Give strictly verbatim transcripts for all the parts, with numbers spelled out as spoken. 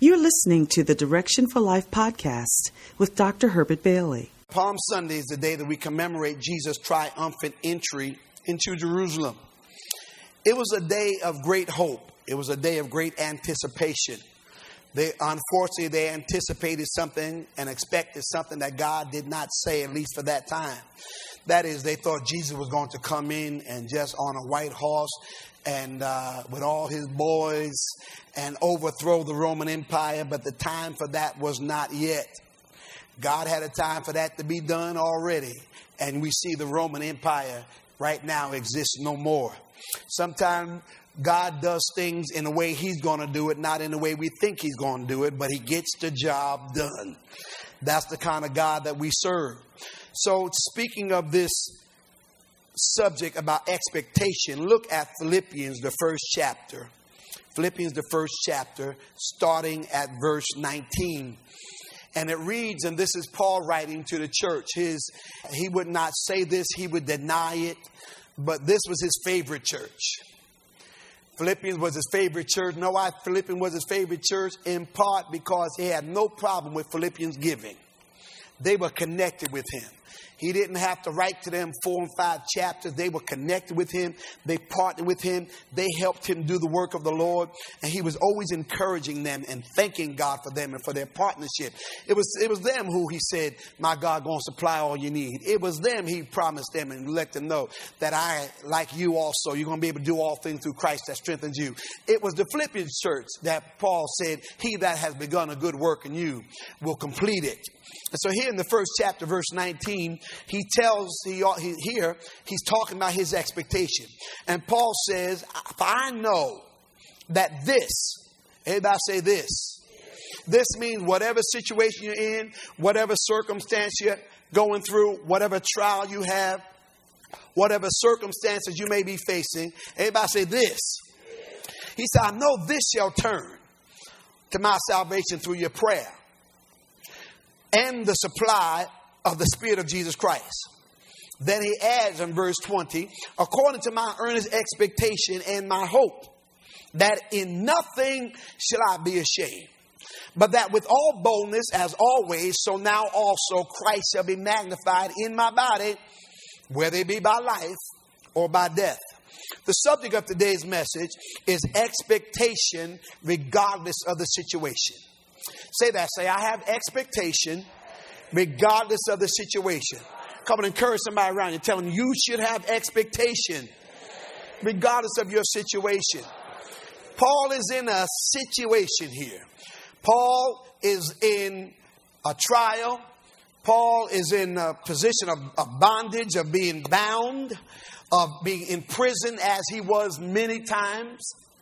You're listening to the Direction for Life podcast with Doctor Herbert Bailey. Palm Sunday is the day that we commemorate Jesus' triumphant entry into Jerusalem. It was a day of great hope. It was a day of great anticipation. They, unfortunately, they anticipated something and expected something that God did not say, at least for that time. That is, they thought Jesus was going to come in and just on a white horse and uh, with all his boys and overthrow the Roman Empire. But the time for that was not yet. God had a time for that to be done already. And we see the Roman Empire right now exists no more. Sometimes God does things in the way he's going to do it, not in the way we think he's going to do it, but he gets the job done. That's the kind of God that we serve. So speaking of this subject about expectation, look at Philippians, the first chapter. Philippians, the first chapter, starting at verse nineteen. And it reads, and this is Paul writing to the church. His, he would not say this, he would deny it, but this was his favorite church. Philippians was his favorite church. Know why Philippians was his favorite church? In part because he had no problem with Philippians giving. They were connected with him. He didn't have to write to them four and five chapters. They were connected with him. They partnered with him. They helped him do the work of the Lord. And he was always encouraging them and thanking God for them and for their partnership. It was, it was them who he said, my God going to supply all you need. It was them he promised them and let them know that I, like you also, you're going to be able to do all things through Christ that strengthens you. It was the Philippians church that Paul said, he that has begun a good work in you will complete it. And so here in the first chapter, verse nineteen, he tells, he, he here, he's talking about his expectation. And Paul says, I know that this, everybody say this. This means whatever situation you're in, whatever circumstance you're going through, whatever trial you have, whatever circumstances you may be facing, everybody say this. He said, I know this shall turn to my salvation through your prayer and the supply of the Spirit of Jesus Christ. Then he adds in verse twenty, according to my earnest expectation and my hope, that in nothing shall I be ashamed, but that with all boldness, as always, so now also Christ shall be magnified in my body, whether it be by life or by death. The subject of today's message is expectation regardless of the situation. Say that. Say, I have expectation regardless of the situation. Come and encourage somebody around you. Tell them you should have expectation regardless of your situation. Paul is in a situation here. Paul is in a trial. Paul is in a position of, of bondage, of being bound, of being in prison as he was many times.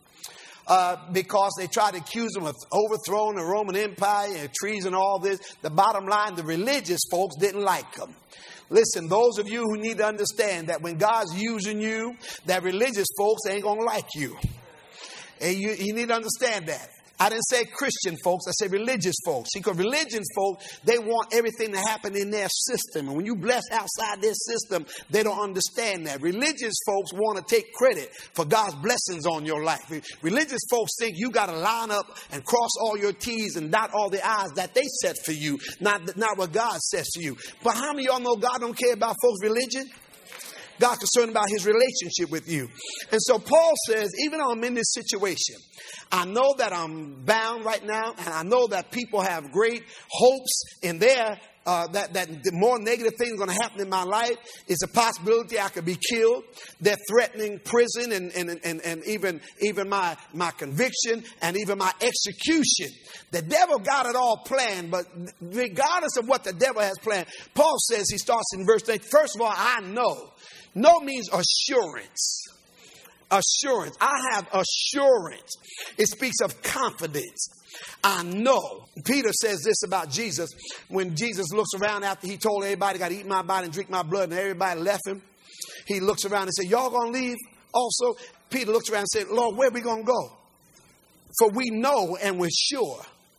Uh, because they tried to accuse him of overthrowing the Roman Empire and treason and all this. The bottom line, the religious folks didn't like him. Listen, those of you who need to understand that when God's using you, that religious folks ain't going to like you. And you, you need to understand that. I didn't say Christian folks, I said religious folks. Because religious folks, they want everything to happen in their system. And when you bless outside their system, they don't understand that. Religious folks want to take credit for God's blessings on your life. Religious folks think you got to line up and cross all your T's and dot all the I's that they set for you, not, not what God says to you. But how many of y'all know God don't care about folks' religion? God's concerned about his relationship with you. And so Paul says, even though I'm in this situation, I know that I'm bound right now, and I know that people have great hopes in their Uh, that, that the more negative things going to happen in my life. It's a possibility I could be killed. They're threatening prison and, and, and, and even, even my, my conviction and even my execution. The devil got it all planned, but regardless of what the devil has planned, Paul says, he starts in verse eight. First of all, I know. No means assurance. Assurance. I have assurance. It speaks of confidence. I know. Peter says this about Jesus. When Jesus looks around after he told everybody, got to eat my body and drink my blood, and everybody left him, he looks around and said, y'all going to leave also? Peter looks around and said, Lord, where are we going to go? For we know and we're sure.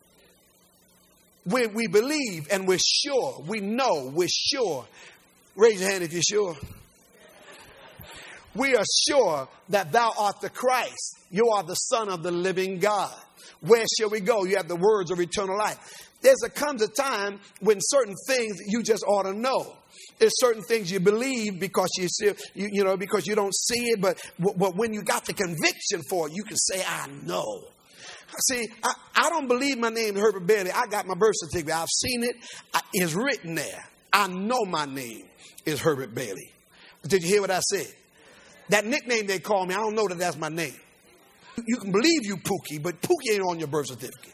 We, we believe and we're sure. We know we're sure. Raise your hand if you're sure. we are sure that thou art the Christ. You are the Son of the living God. Where shall we go? You have the words of eternal life. There's a comes a time when certain things you just ought to know. There's certain things you believe because you see, you, you know, because you don't see it. But, but when you got the conviction for it, you can say, I know. See, I, I don't believe my name is Herbert Bailey. I got my birth certificate. I've seen it. I, it's written there. I know my name is Herbert Bailey. Did you hear what I said? That nickname they call me, I don't know that that's my name. You can believe you Pookie, but Pookie ain't on your birth certificate.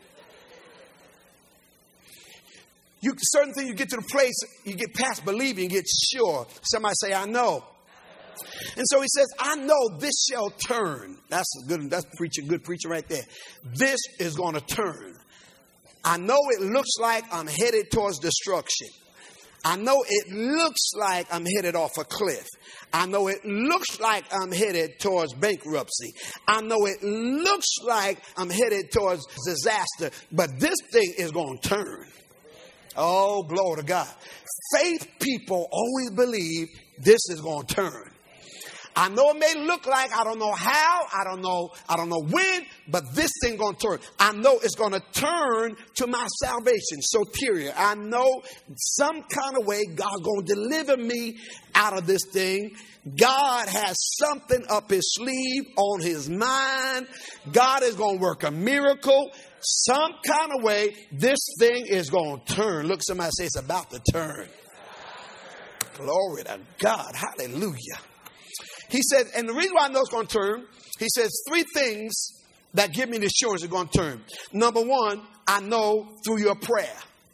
You certain things you get to the place, you get past believing, you get sure. Somebody say, I know. And so he says, I know this shall turn. That's a good, that's preaching, good preaching right there. This is going to turn. I know it looks like I'm headed towards destruction. I know it looks like I'm headed off a cliff. I know it looks like I'm headed towards bankruptcy. I know it looks like I'm headed towards disaster. But this thing is going to turn. Oh, glory to God. Faith people always believe this is going to turn. I know it may look like, I don't know how, I don't know, I don't know when, but this thing going to turn. I know it's going to turn to my salvation. Soteria. I know some kind of way God's going to deliver me out of this thing. God has something up his sleeve, on his mind. God is going to work a miracle. Some kind of way, this thing is going to turn. Look, somebody say it's about to turn. Glory to God. Hallelujah. He said, and the reason why I know it's going to turn, he says three things that give me the assurance it's going to turn. Number one, I know through your prayer.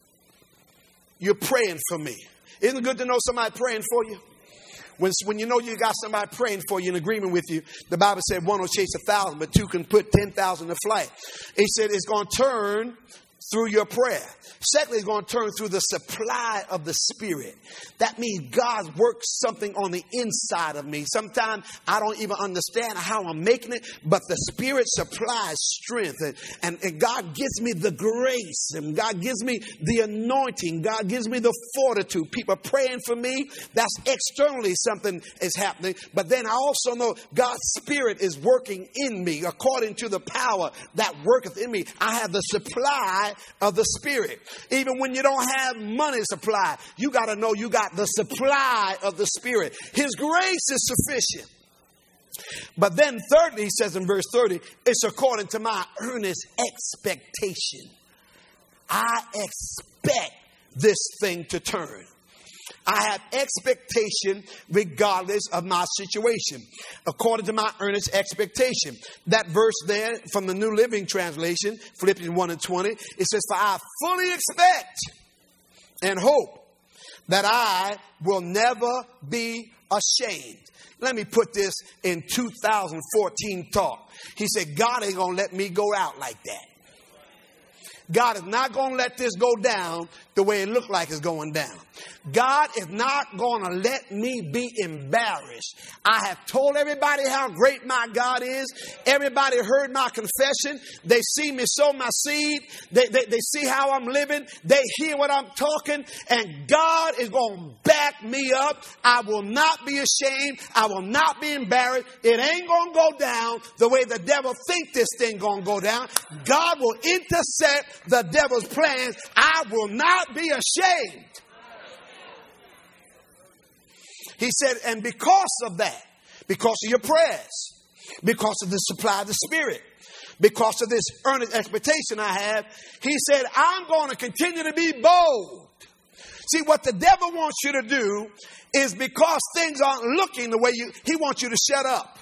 You're praying for me. Isn't it good to know somebody praying for you? When, when you know you got somebody praying for you, in agreement with you, the Bible said one will chase a thousand, but two can put ten thousand to flight. He said it's going to turn through your prayer. Secondly, it's going to turn through the supply of the Spirit. That means God works something on the inside of me. Sometimes I don't even understand how I'm making it, but the Spirit supplies strength. And, and, and God gives me the grace. And God gives me the anointing. God gives me the fortitude. People are praying for me. That's externally something is happening. But then I also know God's Spirit is working in me according to the power that worketh in me. I have the supply of the Spirit. Even when you don't have money supply, you got to know you got the supply of the Spirit. His grace is sufficient. But then thirdly, he says in verse thirty, it's according to my earnest expectation. I expect this thing to turn. I have expectation regardless of my situation, according to my earnest expectation. That verse there from the New Living Translation, Philippians one and twenty, it says, for I fully expect and hope that I will never be ashamed. Let me put this in two thousand fourteen talk. He said, God ain't going to let me go out like that. God is not going to let this go down the way it looked like it's going down. God is not going to let me be embarrassed. I have told everybody how great my God is. Everybody heard my confession. They see me sow my seed. They, they, they see how I'm living. They hear what I'm talking. And God is going to back me up. I will not be ashamed. I will not be embarrassed. It ain't going to go down the way the devil think this thing going to go down. God will intercept the devil's plans. I will not be ashamed. He said, and because of that, because of your prayers, because of the supply of the Spirit, because of this earnest expectation I have, he said, I'm going to continue to be bold. See, what the devil wants you to do is because things aren't looking the way you, he wants you to shut up.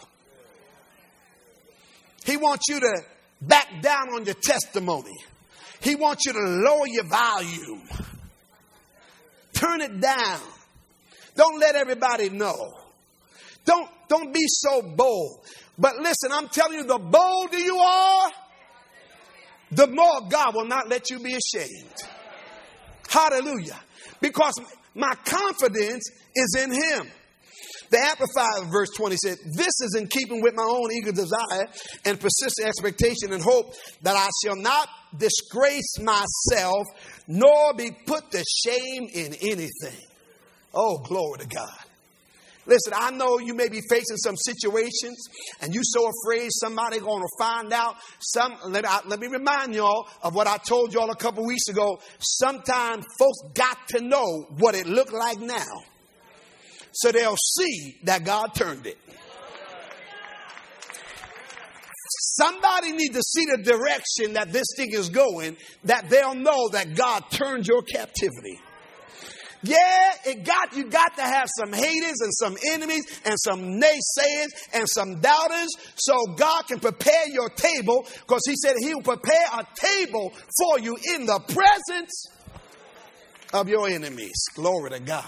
He wants you to back down on your testimony. He wants you to lower your volume. Turn it down. Don't let everybody know. Don't, don't be so bold. But listen, I'm telling you, the bolder you are, the more God will not let you be ashamed. Hallelujah. Because my confidence is in him. The Amplified verse twenty said, this is in keeping with my own eager desire and persistent expectation and hope that I shall not disgrace myself nor be put to shame in anything. Oh, glory to God. Listen, I know you may be facing some situations and you're so afraid somebody going to find out. Some, let, I, let me remind y'all of what I told y'all a couple weeks ago. Sometimes folks got to know what it looked like now, so they'll see that God turned it. Somebody needs to see the direction that this thing is going, that they'll know that God turned your captivity. Yeah, it got you got to have some haters and some enemies and some naysayers and some doubters so God can prepare your table, because he said he will prepare a table for you in the presence of your enemies. Glory to God.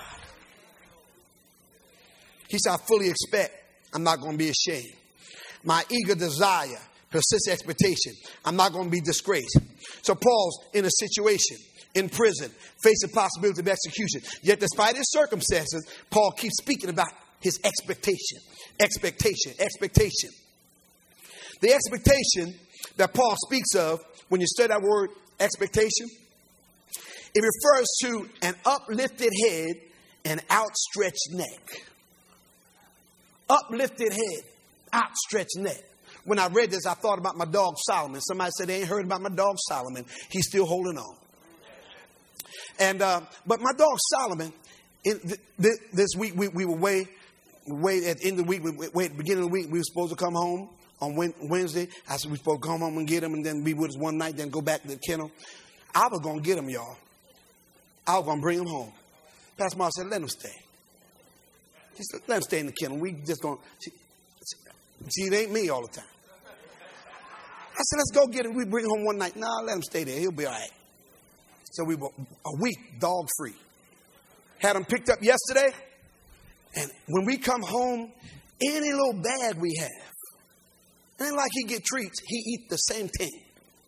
He said, I fully expect I'm not going to be ashamed. My eager desire, persistent expectation, I'm not going to be disgraced. So Paul's in a situation, in prison, facing possibility of execution. Yet despite his circumstances, Paul keeps speaking about his expectation, expectation, expectation. The expectation that Paul speaks of, when you study that word expectation, it refers to an uplifted head and outstretched neck. Uplifted head, outstretched neck. When I read this, I thought about my dog Solomon. Somebody said they ain't heard about my dog Solomon. He's still holding on. And uh, but my dog Solomon, in th- th- this week we, we were way, way at the end of the week, we, way at the beginning of the week, we were supposed to come home on Wednesday. I said we were supposed to come home and get him and then be with us one night, then go back to the kennel. I was going to get him, y'all. I was going to bring him home. Pastor Mark said, let him stay. He said, let him stay in the kennel. We just going to, see, it ain't me all the time. I said, let's go get him. We bring him home one night. No, let him stay there. He'll be all right. So we were a week dog free. Had him picked up yesterday. And when we come home, any little bag we have, ain't like he get treats. He eat the same thing.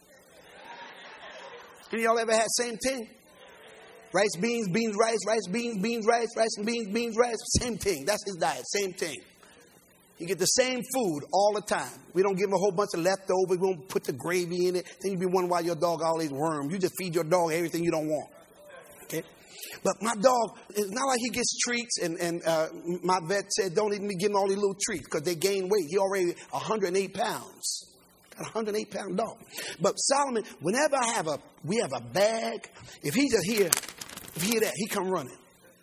Any of y'all ever had same thing? Rice, beans, beans, rice, rice, beans, beans, rice, rice, and beans, beans, rice. Same thing. That's his diet. Same thing. You get the same food all the time. We don't give him a whole bunch of leftovers. We don't put the gravy in it. Then you be wondering why your dog always worms. You just feed your dog everything you don't want. Okay? But my dog, it's not like he gets treats. And, and uh, my vet said, don't even be giving all these little treats because they gain weight. He already one hundred eight pounds. Got a one hundred eight pound dog. But Solomon, whenever I have a, we have a bag, if he just hear, if he hear that, he come running.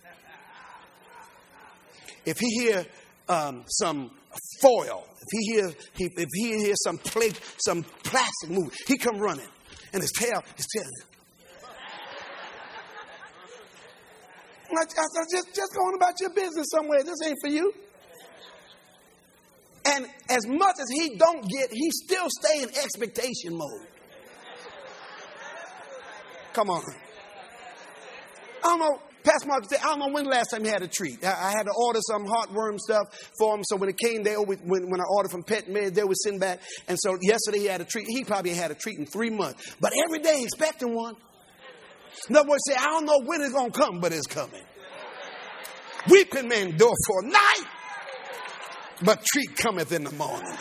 If he hear um, some foil, if he hear, he, if he hear some plate, some plastic move, he come running, and his tail, his tail. I, I, I just, just going about your business somewhere. This ain't for you. And as much as he don't get, he still stay in expectation mode. Come on. I don't know. Pastor Mark said, I don't know when the last time he had a treat. I, I had to order some heartworm stuff for him. So when it came, they always, when, when I ordered from Pet Med, they would send back. And so yesterday he had a treat. He probably had a treat in three months. But every day expecting one. In other words, say, I don't know when it's going to come, but it's coming. Weeping may endure for a night, but treat cometh in the morning.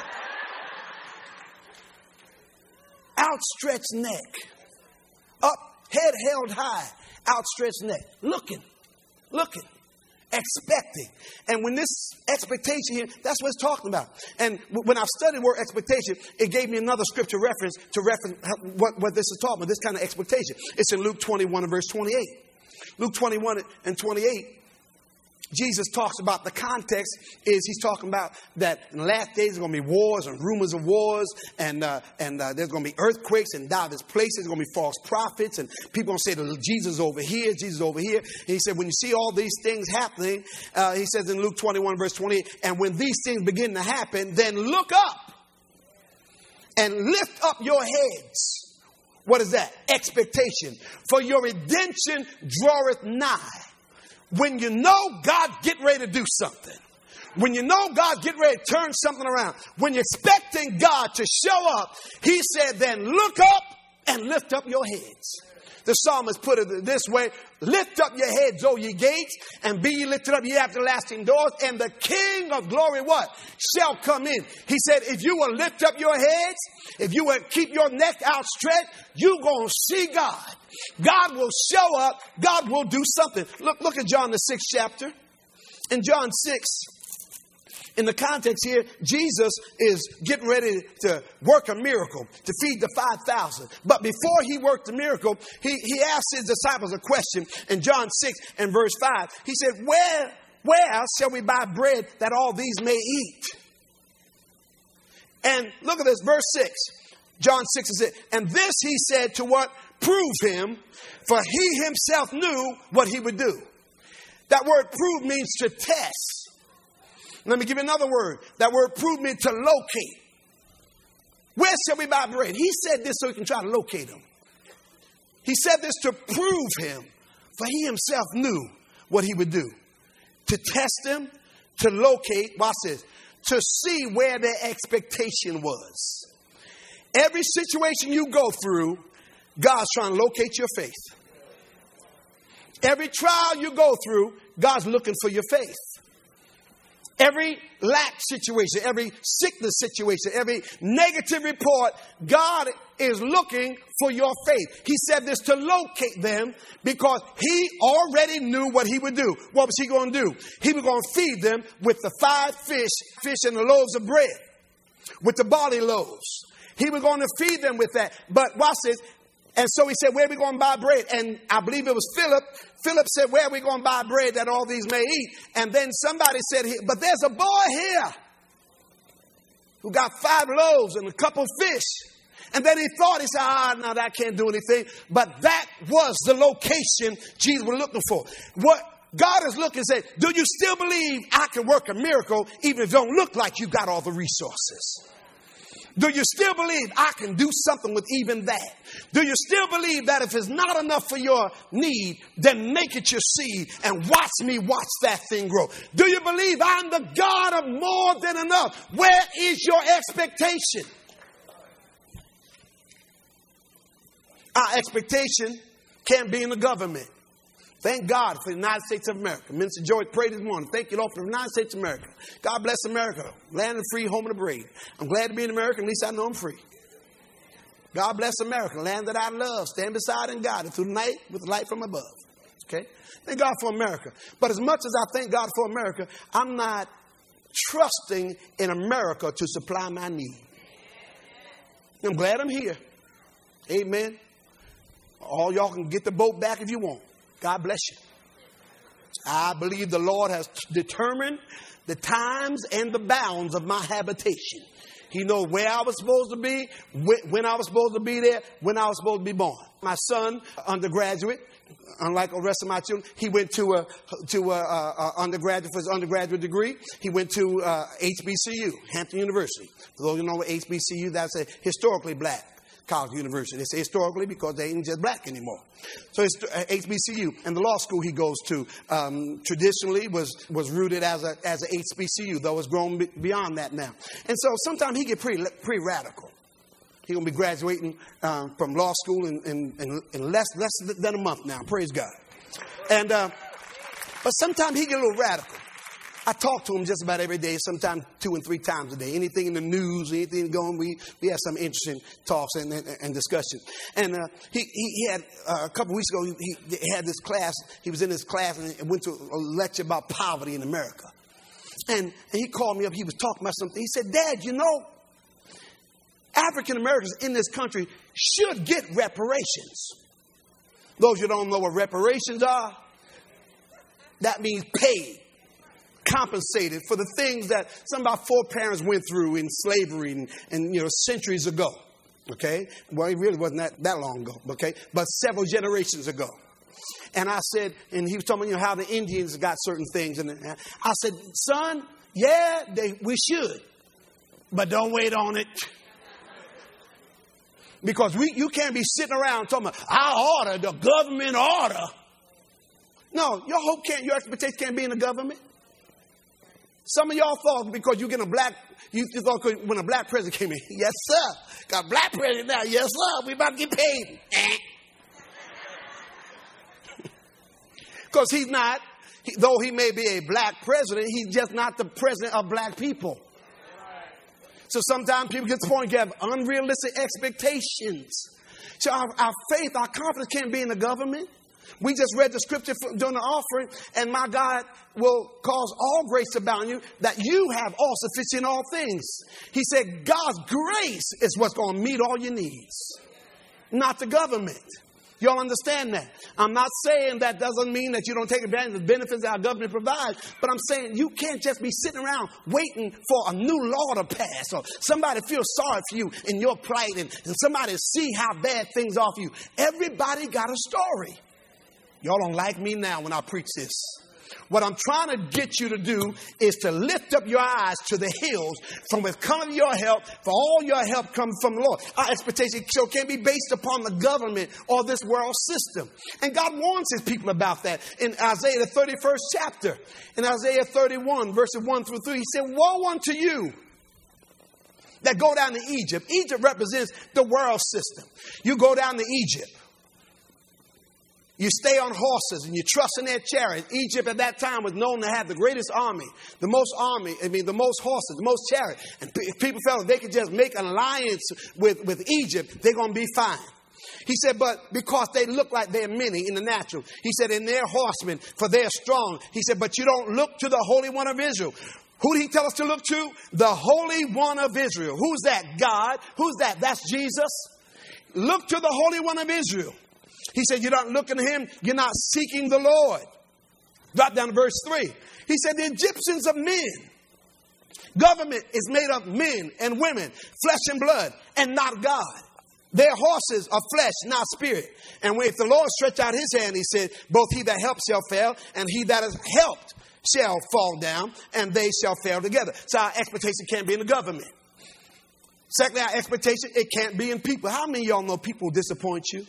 Outstretched neck. Up, head held high. Outstretched neck, looking, looking, expecting. And when this expectation here, that's what it's talking about. And when I studied the word expectation, it gave me another scripture reference to reference what, what this is talking about, this kind of expectation. It's in Luke twenty-one and verse twenty-eight. Luke twenty-one and twenty-eight, Jesus talks about the context is he's talking about that in the last days there's going to be wars and rumors of wars and uh, and uh, there's going to be earthquakes in diverse places. There's going to be false prophets and people going to say that Jesus is over here, Jesus is over here. And he said when you see all these things happening, uh, he says in Luke twenty-one verse twenty-eight, and when these things begin to happen, then look up and lift up your heads. What is that? Expectation. For your redemption draweth nigh. When you know God get ready to do something, when you know God get ready to turn something around, when you're expecting God to show up, he said, then look up and lift up your heads. The psalmist put it this way, lift up your heads, O ye gates, and be ye lifted up, ye everlasting doors, and the King of glory what? Shall come in. He said, if you will lift up your heads, if you will keep your neck outstretched, you're going to see God. God will show up. God will do something. Look, look at John, the sixth chapter. In John six, in the context here, Jesus is getting ready to work a miracle to feed the five thousand. But before he worked the miracle, he, he asked his disciples a question in John six and verse five. He said, where, where shall we buy bread that all these may eat? And look at this, verse six. John six and six. And this he said to what? Prove him, for he himself knew what he would do. That word prove means to test. Let me give you another word. That word prove means to locate. Where shall we buy bread? He said this so he can try to locate him. He said this to prove him, for he himself knew what he would do. To test him, to locate, watch this, to see where their expectation was. Every situation you go through, God's trying to locate your faith. Every trial you go through, God's looking for your faith. Every lack situation, every sickness situation, every negative report, God is looking for your faith. He said this to locate them because he already knew what he would do. What was he going to do? He was going to feed them with the five fish, fish and the loaves of bread, with the barley loaves. He was going to feed them with that. But watch this. And so he said, where are we going to buy bread? And I believe it was Philip. Philip said, where are we going to buy bread that all these may eat? And then somebody said, but there's a boy here who got five loaves and a couple fish. And then he thought, he said, ah, no, that can't do anything. But that was the location Jesus was looking for. What God is looking and say, do you still believe I can work a miracle even if it don't look like you got all the resources? Do you still believe I can do something with even that? Do you still believe that if it's not enough for your need, then make it your seed and watch me watch that thing grow? Do you believe I'm the God of more than enough? Where is your expectation? Our expectation can't be in the government. Thank God for the United States of America. Minister George prayed this morning. Thank you, Lord, for the United States of America. God bless America. Land of the free, home of the brave. I'm glad to be in America. At least I know I'm free. God bless America. Land that I love. Stand beside and guide it through the night with the light from above. Okay? Thank God for America. But as much as I thank God for America, I'm not trusting in America to supply my need. I'm glad I'm here. Amen. All y'all can get the boat back if you want. God bless you. I believe the Lord has determined the times and the bounds of my habitation. He knows where I was supposed to be, when I was supposed to be there, when I was supposed to be born. My son, undergraduate, unlike the rest of my children, he went to a to a, a, a undergraduate for his undergraduate degree. He went to uh, H B C U, Hampton University. For those who know what H B C U, that's a historically black college university. They say historically because they ain't just black anymore. So it's uh, H B C U, and the law school he goes to um, traditionally was was rooted as a as a H B C U, though it's grown b- beyond that now. And so sometimes he get pretty pretty radical. He's gonna be graduating um, from law school in, in, in, in less less than a month now. Praise God. And uh, but sometimes he get a little radical. I talk to him just about every day, sometimes two and three times a day. Anything in the news, anything going, we, we have some interesting talks and, and, and discussions. And uh, he, he, he had, uh, a couple weeks ago, he, he had this class. He was in this class and went to a lecture about poverty in America. And, and he called me up. He was talking about something. He said, Dad, you know, African Americans in this country should get reparations. Those who don't know what reparations are, that means paid. Compensated for the things that some of our foreparents went through in slavery and, and you know centuries ago. Okay, well, it really wasn't that, that long ago. Okay, but several generations ago. And I said, and he was talking, you know, how the Indians got certain things, and I said, son, yeah, they we should, but don't wait on it. Because we you can't be sitting around talking about our order, the government order. No, your hope can't, your expectation can't be in the government. Some of y'all thought because you get a black, you, you thought when a black president came in, yes, sir. Got a black president now, yes, sir. We about to get paid. Because he's not, he, though he may be a black president, he's just not the president of black people. So sometimes people get to the point you have unrealistic expectations. So our, our faith, our confidence can't be in the government. We just read the scripture during the offering, and my God will cause all grace to abound you, that you have all sufficient in all things. He said God's grace is what's going to meet all your needs, not the government. Y'all understand that? I'm not saying that doesn't mean that you don't take advantage of the benefits that our government provides, but I'm saying you can't just be sitting around waiting for a new law to pass or somebody feel sorry for you in your plight and, and somebody see how bad things are for you. Everybody got a story. Y'all don't like me now when I preach this. What I'm trying to get you to do is to lift up your eyes to the hills from which cometh your help, for all your help comes from the Lord. Our expectation so can't be based upon the government or this world system. And God warns his people about that in Isaiah the thirty-first chapter. In Isaiah thirty-one, verses one through three, he said, woe unto you that go down to Egypt. Egypt represents the world system. You go down to Egypt. You stay on horses and you trust in their chariots. Egypt at that time was known to have the greatest army, the most army, I mean, the most horses, the most chariots. And p- people felt if they could just make an alliance with, with Egypt, they're going to be fine. He said, but because they look like they're many in the natural, he said, in their horsemen, for they're strong. He said, but you don't look to the Holy One of Israel. Who did he tell us to look to? The Holy One of Israel. Who's that? God. Who's that? That's Jesus. Look to the Holy One of Israel. He said, you're not looking at him. You're not seeking the Lord. Drop down to verse three. He said, the Egyptians are men. Government is made of men and women, flesh and blood, and not God. Their horses are flesh, not spirit. And if the Lord stretch out his hand, he said, both he that helps shall fail, and he that is helped shall fall down, and they shall fail together. So our expectation can't be in the government. Secondly, our expectation, it can't be in people. How many of y'all know people disappoint you?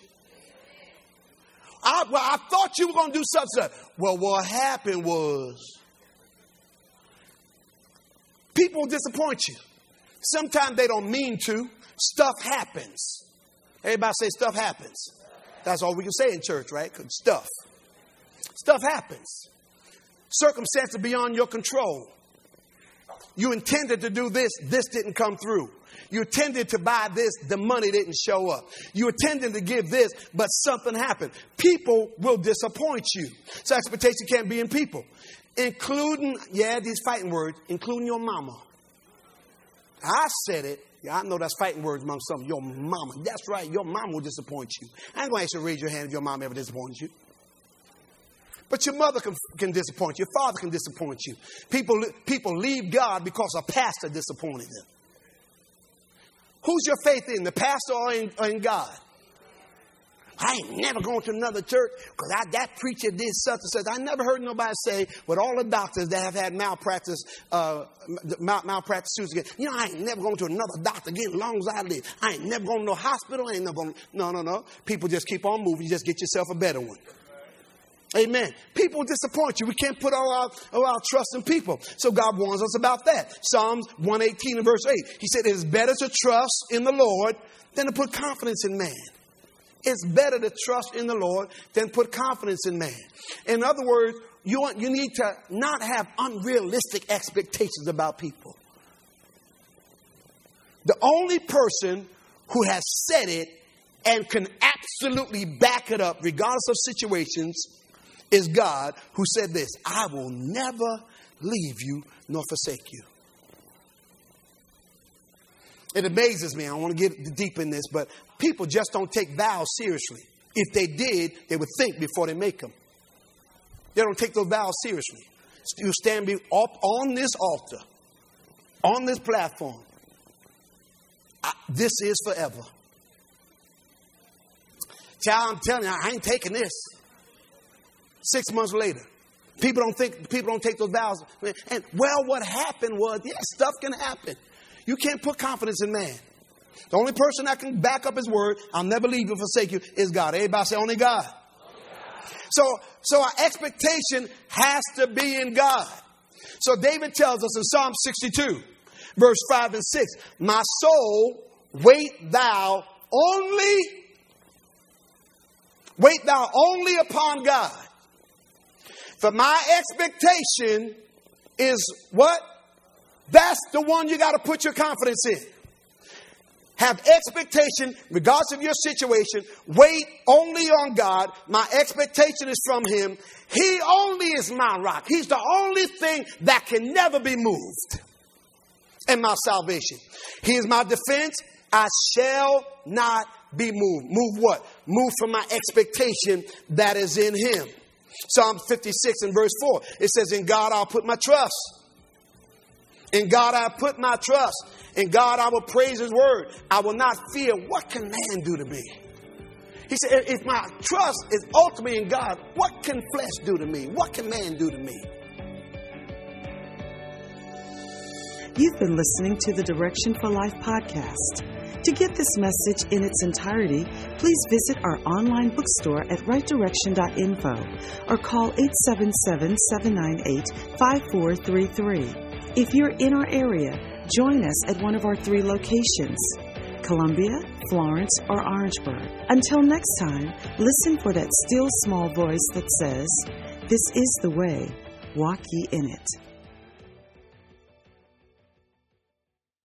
I, well, I thought you were going to do such and such. Well, what happened was people disappoint you. Sometimes they don't mean to. Stuff happens. Everybody say stuff happens. That's all we can say in church, right? Stuff. Stuff happens. Circumstances beyond your control. You intended to do this. This didn't come through. You intended to buy this. The money didn't show up. You intended to give this, but something happened. People will disappoint you. So expectation can't be in people. Including, yeah, these fighting words, including your mama. I said it. Yeah, I know that's fighting words among some. Your mama. That's right. Your mama will disappoint you. I ain't going to ask you to raise your hand if your mom ever disappointed you. But your mother can, can disappoint you. Your father can disappoint you. People, people leave God because a pastor disappointed them. Who's your faith in, the pastor or in, or in God? I ain't never going to another church because I, that preacher did such and such. I never heard nobody say, with all the doctors that have had malpractice, uh, mal, malpractice suits again, you know, I ain't never going to another doctor again as long as I live. I ain't never going to no hospital. I ain't never going to, no, no, no. People just keep on moving. You just get yourself a better one. Amen. People disappoint you. We can't put all our, all our trust in people. So God warns us about that. Psalms one eighteen and verse eight. He said, it is better to trust in the Lord than to put confidence in man. It's better to trust in the Lord than put confidence in man. In other words, you want, you need to not have unrealistic expectations about people. The only person who has said it and can absolutely back it up, regardless of situations, is God, who said this: I will never leave you nor forsake you. It amazes me. I don't want to get deep in this, but people just don't take vows seriously. If they did, they would think before they make them. They don't take those vows seriously. You stand up on this altar, on this platform. I, this is forever. Child, I'm telling you, I ain't taking this. Six months later, people don't think, people don't take those vows. And well, what happened was, yeah, stuff can happen. You can't put confidence in man. The only person that can back up his word, I'll never leave you, forsake you, is God. Everybody say, only God. Only God. So, so our expectation has to be in God. So David tells us in Psalm sixty-two, verse five and six, my soul, wait thou only, wait thou only upon God. For my expectation is what? That's the one you got to put your confidence in. Have expectation regardless of your situation. Wait only on God. My expectation is from him. He only is my rock. He's the only thing that can never be moved. And my salvation. He is my defense. I shall not be moved. Move what? Move from my expectation that is in him. Psalm fifty-six and verse four. It says, in God I'll put my trust. In God I put my trust. In God I will praise his word. I will not fear. What can man do to me? He said, if my trust is ultimately in God, what can flesh do to me? What can man do to me? You've been listening to the Direction for Life podcast. To get this message in its entirety, please visit our online bookstore at right direction dot info or call eight seven seven, seven nine eight, five four three three. If you're in our area, join us at one of our three locations, Columbia, Florence, or Orangeburg. Until next time, listen for that still small voice that says, this is the way, walk ye in it.